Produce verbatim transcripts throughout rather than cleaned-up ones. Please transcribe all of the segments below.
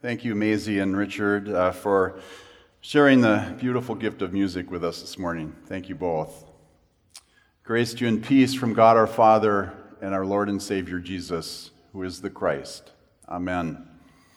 Thank you, Maisie and Richard, uh, for sharing the beautiful gift of music with us this morning. Thank you both. Grace to you and peace from God our Father and our Lord and Savior Jesus, who is the Christ. Amen.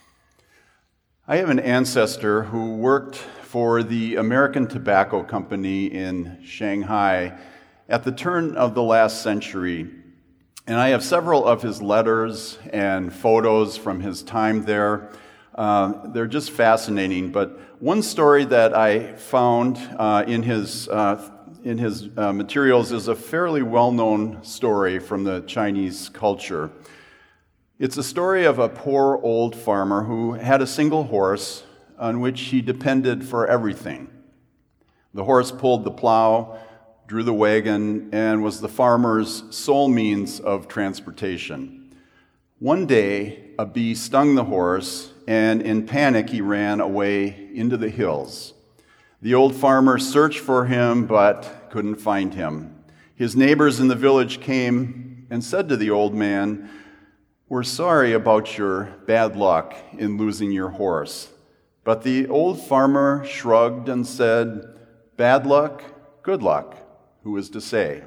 I have an ancestor who worked for the American Tobacco Company in Shanghai at the turn of the last century, and I have several of his letters and photos from his time there. Uh, they're just fascinating, but one story that I found uh, in his uh, in his uh, materials is a fairly well-known story from the Chinese culture. It's a story of a poor old farmer who had a single horse on which he depended for everything. The horse pulled the plow, drew the wagon, and was the farmer's sole means of transportation. One day, a bee stung the horse, and in panic, he ran away into the hills. The old farmer searched for him, but couldn't find him. His neighbors in the village came and said to the old man, "We're sorry about your bad luck in losing your horse." But the old farmer shrugged and said, "Bad luck, good luck, who is to say?"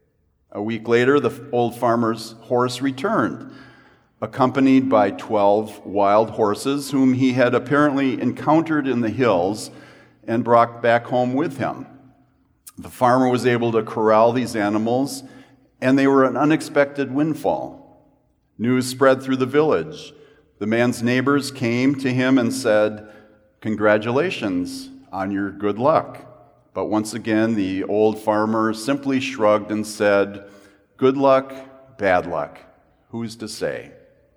A week later, the old farmer's horse returned, accompanied by twelve wild horses whom he had apparently encountered in the hills and brought back home with him. The farmer was able to corral these animals, and they were an unexpected windfall. News spread through the village. The man's neighbors came to him and said, "Congratulations on your good luck." But once again, the old farmer simply shrugged and said, "Good luck, bad luck, who's to say?"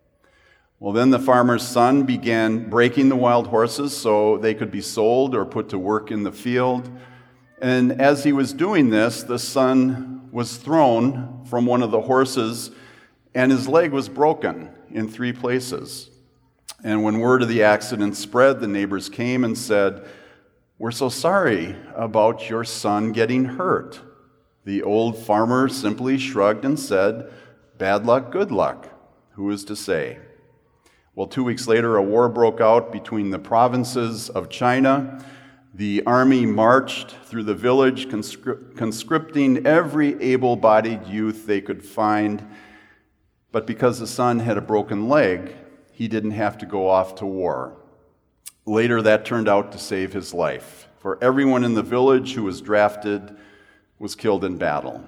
Well, then the farmer's son began breaking the wild horses so they could be sold or put to work in the field. And as he was doing this, the son was thrown from one of the horses, and his leg was broken in three places. And when word of the accident spread, the neighbors came and said, "We're so sorry about your son getting hurt." The old farmer simply shrugged and said, "Bad luck, good luck, who is to say?" Well, two weeks later, a war broke out between the provinces of China. The army marched through the village, conscri- conscripting every able-bodied youth they could find. But because the son had a broken leg, he didn't have to go off to war. Later, that turned out to save his life, for everyone in the village who was drafted was killed in battle.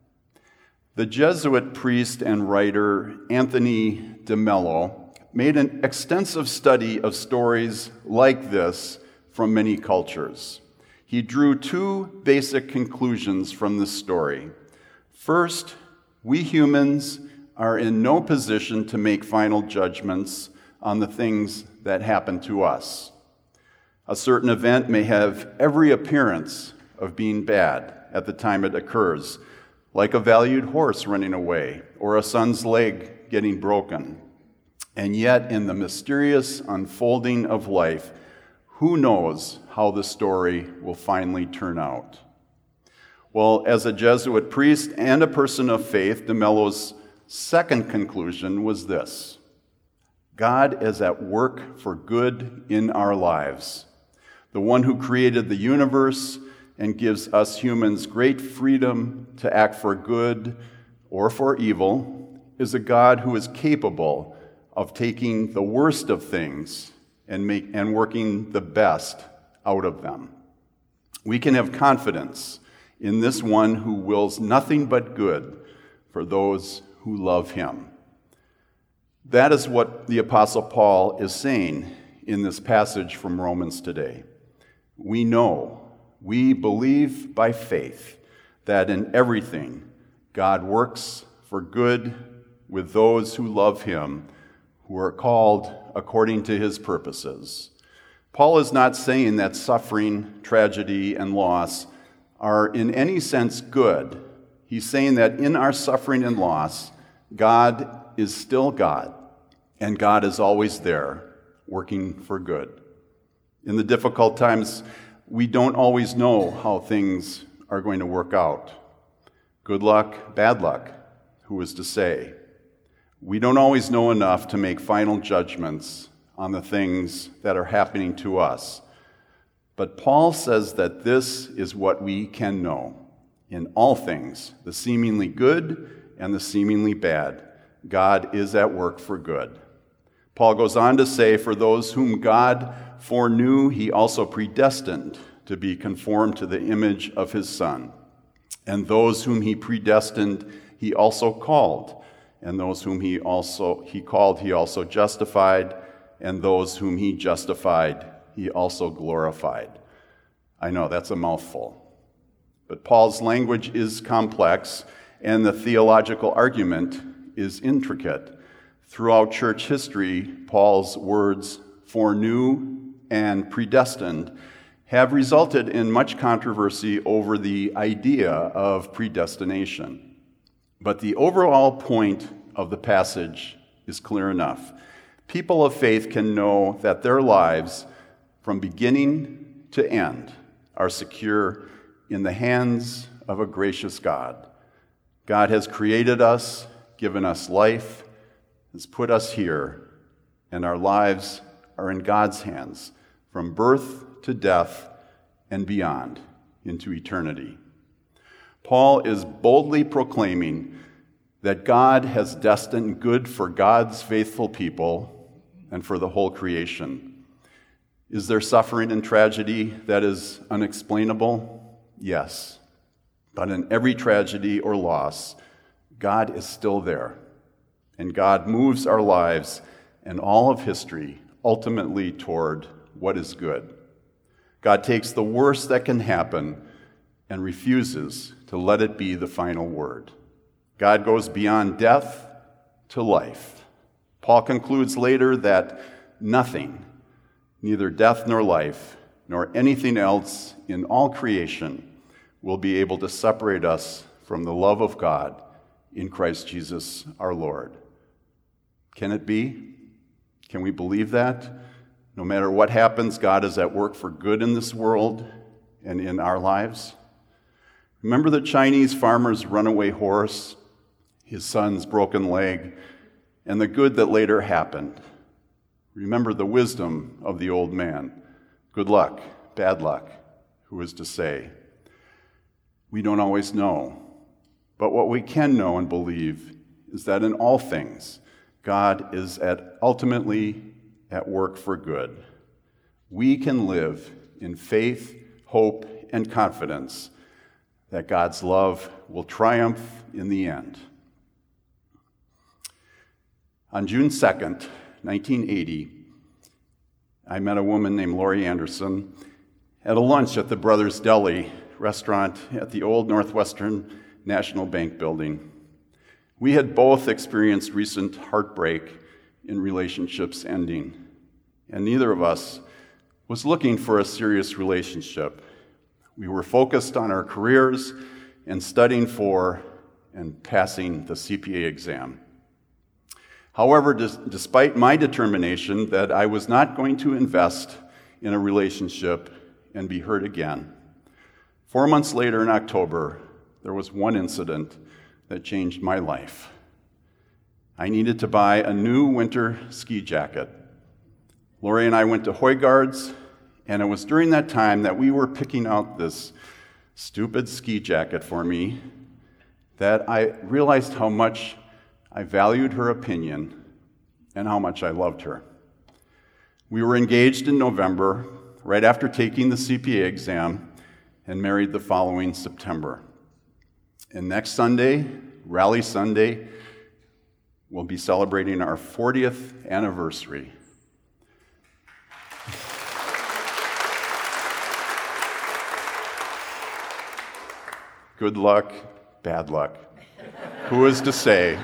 The Jesuit priest and writer Anthony de Mello made an extensive study of stories like this from many cultures. He drew two basic conclusions from this story. First, we humans are in no position to make final judgments on the things that happen to us. A certain event may have every appearance of being bad at the time it occurs, like a valued horse running away or a son's leg getting broken. And yet, in the mysterious unfolding of life, who knows how the story will finally turn out? Well, as a Jesuit priest and a person of faith, de Mello's second conclusion was this: God is at work for good in our lives. The one who created the universe and gives us humans great freedom to act for good or for evil is a God who is capable of taking the worst of things and make and working the best out of them. We can have confidence in this one who wills nothing but good for those who love him. That is what the Apostle Paul is saying in this passage from Romans today. We know, we believe by faith that in everything God works for good with those who love him, who are called according to his purposes. Paul is not saying that suffering, tragedy, and loss are in any sense good. He's saying that in our suffering and loss, God is still God, and God is always there, working for good. In the difficult times, we don't always know how things are going to work out. Good luck, bad luck, who is to say? We don't always know enough to make final judgments on the things that are happening to us. But Paul says that this is what we can know. In all things, the seemingly good and the seemingly bad, God is at work for good. Paul goes on to say, for those whom God foreknew, he also predestined to be conformed to the image of his Son. And those whom he predestined, he also called. And those whom he also he called, he also justified. And those whom he justified, he also glorified. I know, that's a mouthful. But Paul's language is complex, and the theological argument is intricate. Throughout church history, Paul's words, foreknew and predestined, have resulted in much controversy over the idea of predestination. But the overall point of the passage is clear enough. People of faith can know that their lives, from beginning to end, are secure in the hands of a gracious God. God has created us, given us life, has put us here, and our lives are in God's hands, from birth to death and beyond into eternity. Paul is boldly proclaiming that God has destined good for God's faithful people and for the whole creation. Is there suffering and tragedy that is unexplainable? Yes. But in every tragedy or loss, God is still there. And God moves our lives and all of history ultimately toward what is good. God takes the worst that can happen and refuses to let it be the final word. God goes beyond death to life. Paul concludes later that nothing, neither death nor life, nor anything else in all creation, will be able to separate us from the love of God in Christ Jesus our Lord. Can it be? Can we believe that? No matter what happens, God is at work for good in this world and in our lives. Remember the Chinese farmer's runaway horse, his son's broken leg, and the good that later happened. Remember the wisdom of the old man. Good luck, bad luck, who is to say? We don't always know. But what we can know and believe is that in all things, God is at ultimately at work for good. We can live in faith, hope, and confidence that God's love will triumph in the end. On June second, nineteen eighty, I met a woman named Laurie Anderson at a lunch at the Brothers Deli restaurant at the old Northwestern National Bank building. We had both experienced recent heartbreak in relationships ending, and neither of us was looking for a serious relationship. We were focused on our careers and studying for and passing the C P A exam. However, dis- despite my determination that I was not going to invest in a relationship and be hurt again, four months later in October, there was one incident that changed my life. I needed to buy a new winter ski jacket. Lori and I went to Hoygaard's, and it was during that time that we were picking out this stupid ski jacket for me that I realized how much I valued her opinion and how much I loved her. We were engaged in November, right after taking the C P A exam, and married the following September. And next Sunday, Rally Sunday, we'll be celebrating our fortieth anniversary. Good luck, bad luck. Who is to say?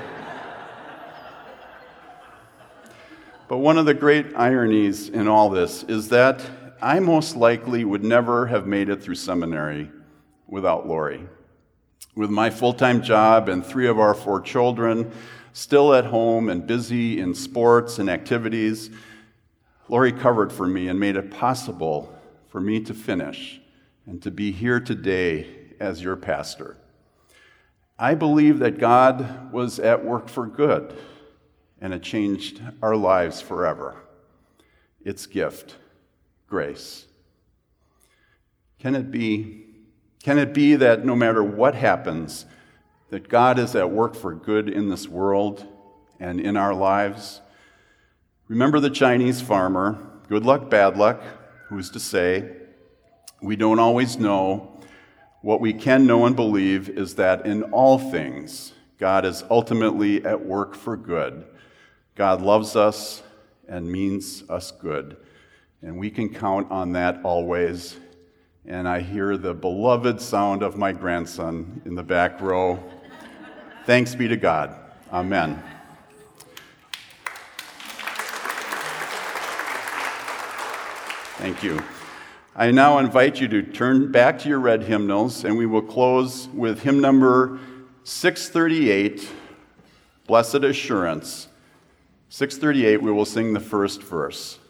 But one of the great ironies in all this is that I most likely would never have made it through seminary without Lori. With my full-time job and three of our four children still at home and busy in sports and activities, Lori covered for me and made it possible for me to finish and to be here today as your pastor. I believe that God was at work for good, and it changed our lives forever. its gift, grace. Can it be, can it be that no matter what happens, that God is at work for good in this world and in our lives? Remember the Chinese farmer, good luck, bad luck, who's to say, we don't always know. What we can know and believe is that in all things, God is ultimately at work for good. God loves us and means us good, and we can count on that always. And I hear the beloved sound of my grandson in the back row. Thanks be to God. Amen. Thank you. I now invite you to turn back to your red hymnals, and we will close with hymn number six thirty-eight, Blessed Assurance. six thirty-eight, we will sing the first verse.